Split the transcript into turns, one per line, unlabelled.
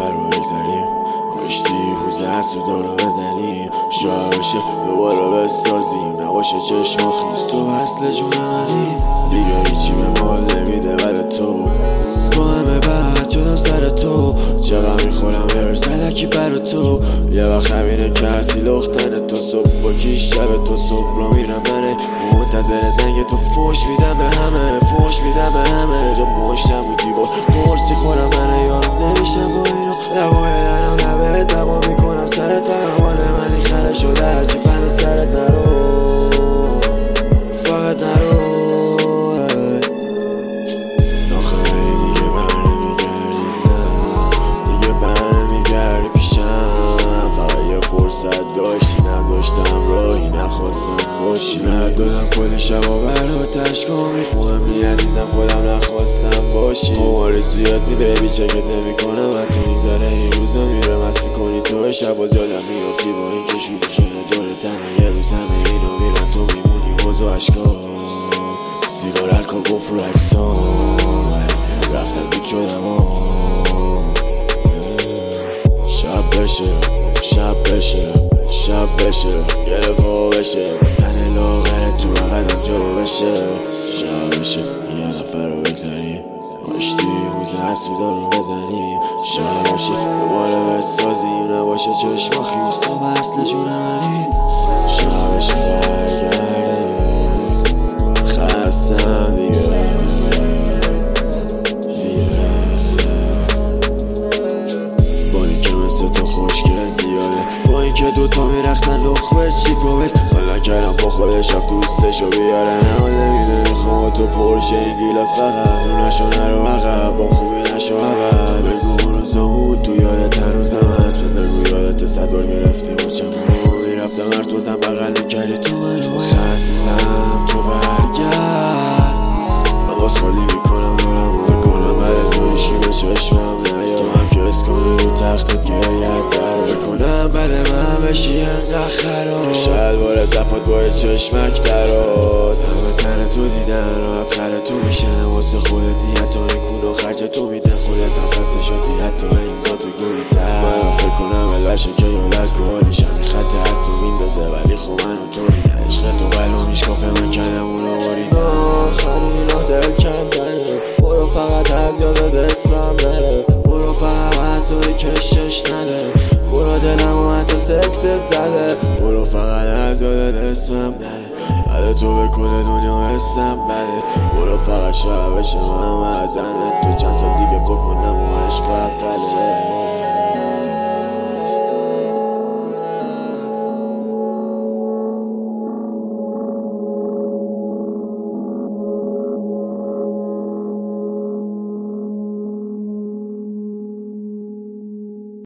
نفر رو بگذاریم، آشتی روز حسودا رو بزنیم، شاید بشه دوباره بسازیم، نباشه چشم و خیز تو وصل جون منی. دیگه هیچی به مال نمیده غیر تو، با همه بعد شدم سر تو، چقدر میخورم هرس علکی برا تو. یه وقت همینه که هستی لختنه تا صبح، با کی شب تا صبح را میرم منه، منتظر زنگ تو فوش میدم به همه، فوش میدم به همه، جا مشتم و دیوار قرص میخورم منه، یارم نمیشم با اینو، لبای لرم لبه دوا میکنم سرت، فقط مال منی خره شده هرچی فن سرت نرو، فقط نرو. فرصت داشتی نذاشتم راهی نخواستم باشی، ندادم کلی شبا براتش کامیخ، مهمی عزیزم خودم نخواستم باشی. مواردی زیاد نی بیبی چکت نمی کنم، حتی میگذاره این روزا میره مست میکنی تو، شب باز یادم میافتی با این که شروع شده دور تنه، یه روز همه اینو میرن تو میمونی حوض و عشقا، سیگار الکل گفت رو اکسان، رفتم دود شدم شب بشه شب بشه شب بشه گرفا بشه، بستن لاغره تو بقدم جا بشه، شب بشه یه نفر رو بگذاریم، آشتی روز حسودا رو بزنیم، شب بشه دوباره بسازیم، نباشه چشم و خیز تو وصل جون منی، شب بشه برگرده خستم دیگه تو خوشگل زیاده، با اینکه دوتا میرخصن لخمه چی گوست، حالا کردم با خودش رفت دوستشو بیاره، نه حال نمیده میخوام تو پرشه این گیلاس فقط، رو نشو نرو عقب با خوبی نشو عوض، بگو اون روزا بود تو یادت هنوزم هست، بگو یادت 100 بار گرفتی با چمون رفتم هرت بازم بغل میکردی تو منو، خستم تو برگرد، من باز خالی میکنم دارم فکر کنم بعد تو هیچکی به چشمم نیاد، تو هم که اس کنی رو تختت گریت در فکر کنم بعد من بشی انقدر خراب، شلوار دپات با چشمک دراد، همه تن تو دیدن راحت خر تو میشن، واسه خودت نیت تا این کون و خرج تو میدن، خودت نفس شدی حتی این ذات گویی تر، من فکر کنم الوشه که یاد الکوالیشم این خط اسم میندازه، ولی خب من و توی نه عشق تو قلومیش کافه من کنم اونو باریدم، آخرین اینا دل کندنه، برو فقط از یاد دستم بره، برو فقط از توی کشش نده، برو دلم و حتی سکست زده، برو فقط از یاد دستم بره، بعد تو بکنه دنیا حسم بده، برو فقط شب بشه من معدنت، تو چند سال دیگه بکنم و عشق قله.